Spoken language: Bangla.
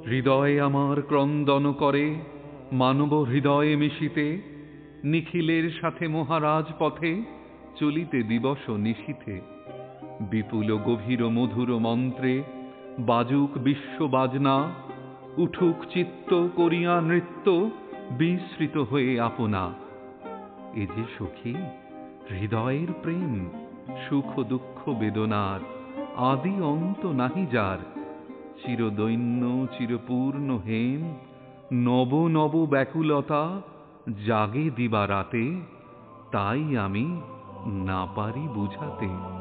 হৃদয়ে আমার ক্রন্দন করে মানব হৃদয়ে মিশিতে, নিখিলের সাথে মহারাজ পথে চলিতে দিবস নিশীথে। বিপুল গভীর মধুর মন্ত্রে বাজুক বিশ্ব বাজনা, উঠুক চিত্ত করিয়া নৃত্য বিস্মৃত হয়ে আপনা। এ যে সখী হৃদয়ের প্রেম, সুখ দুঃখ বেদনার আদি অন্ত নাহি যার। চিরদৈন্য চিরপূর্ণ হেম, নব নব ব্যাকুলতা জাগে দিবা রাতে, তাই আমি না পারি বুঝাতে।